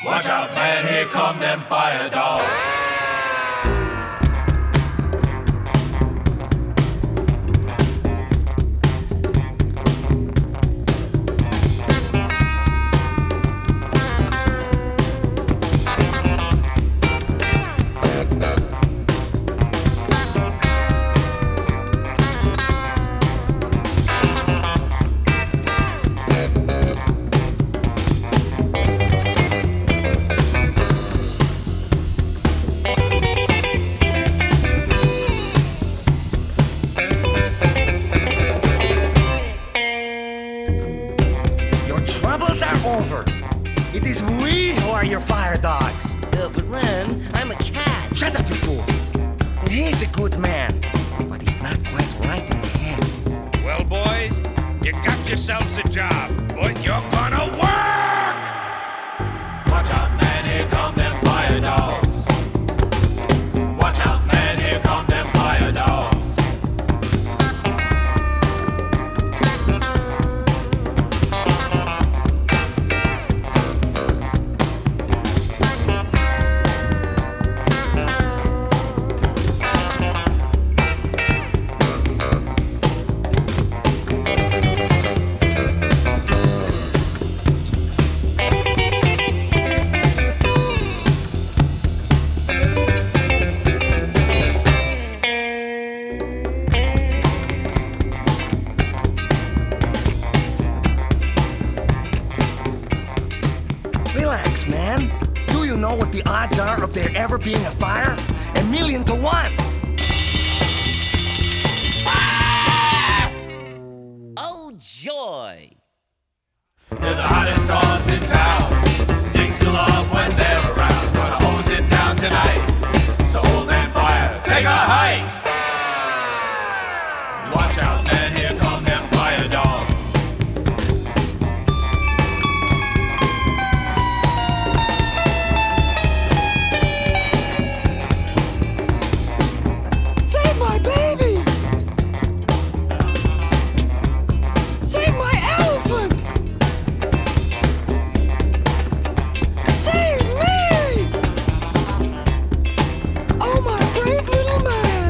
Watch out, man, here come them fire dogs. Over. It is we who are your fire dogs. But Ren, I'm a cat. Shut up, you fool. He's a good man, but he's not quite right in the head. Well, boys, you got yourselves a job, but you're gonna work! Watch out, man, here come them fire dogs. Watch out, man, here come them fire dogs. Relax, man. Do you know what the odds are of there ever being a fire? 1,000,000 to 1. Ah! Oh, joy! They're the hottest dogs in town. Things you love when they're around. Gonna hose it down tonight. So old man fire, take a hike. Watch out, man, here come them fire dogs. Save my baby! Save my elephant! Save me! Oh, my brave little man!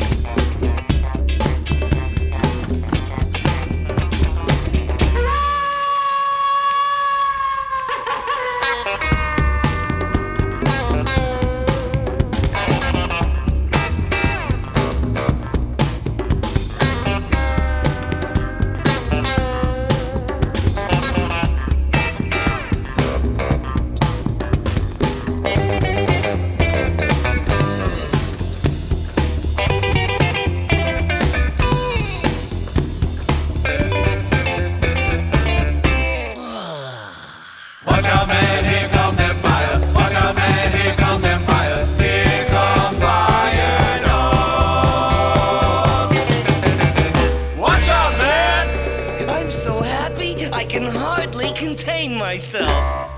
Watch out, man, here come them fire. Watch out, man, here come them fire. Here come fire dogs. Watch out, man! I'm so happy I can hardly contain myself.